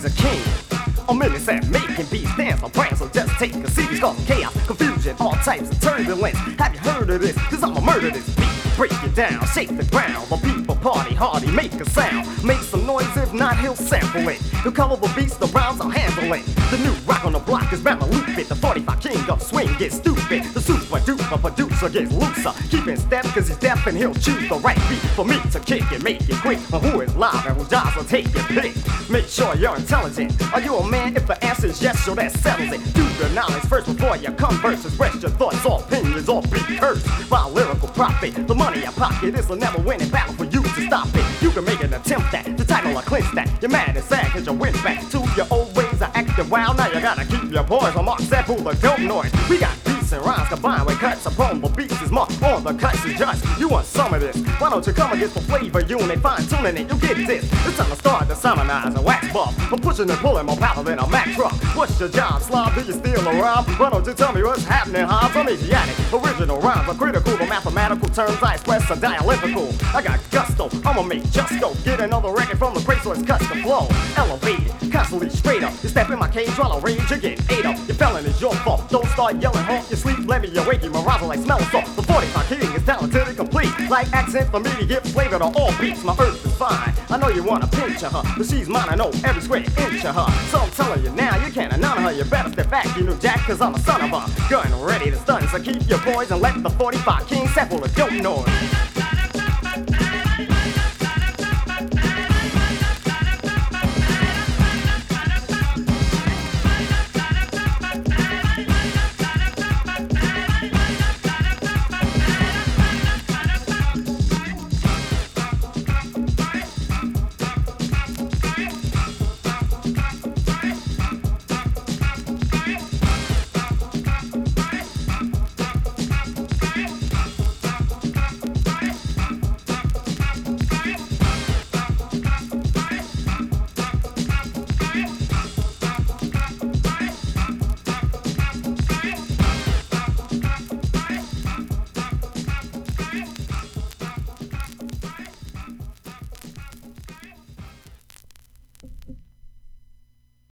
a king. A minute said making beats dance on brand, so just take a seat. It's causing chaos, confusion, all types of turbulence. Have you heard of this? Cause I'ma murder this beat. Break it down, shake the ground. The people party hardy, make a sound. Make some noise, if not, he'll sample it. He'll color the beats, the rhymes, I'll handle it. The new rock on the block is bound to loop it. The 45 king of swing gets stupid. The super duper producer gets looser. Keep in step, cause he's deaf and he'll choose the right beat for me to kick and make it quick. Who is live and who dies, will take your pick. Make sure you're intelligent. Are you a man? If the answer is yes, so that settles it. Do the knowledge first before you converse. Express your thoughts or opinions or be cursed by a lyrical prophet. The money I pocket is a never winning battle for you to stop it. You can make an attempt at the title or clinch that. You're mad and sad cause you went back to your old ways of acting wild. Now you gotta keep your poise. I'm on set for the dope noise. We got beats and rhymes combined with cuts upon the beats is more on the cuts is just. You want some of this? Why don't you come and get the flavor unit? Fine tuning it, you get this. It's time to start to summonize a wax buff. I'm pushing and pulling more power than a Mack truck. What's your job, slob? Do you steal a rhyme? Why don't you tell me what's happening, huh? I'm Asiatic. Original rhymes are critical. The mathematical terms I express are dialectical. I got gusto, I'ma make just go. Get another record from the crate so it's custom flow. Elevated, constantly straight up. You step in my cage while I rage, you get ate up. Your felon is your fault. Don't start yelling, haunt your sleep. Let me awake you, arousal like smell salt. The 45 king is talented and complete. Like accent for me to give flavor to all beats. My earth is fine. I know you wanna pinch her, but she's mine. I know every square inch of her. So I'm telling you now, you can't none of her. You better step back, you new jack, cause I'm a son of a gun ready to stun. So keep your poise and let the 45 king sample the dope noise.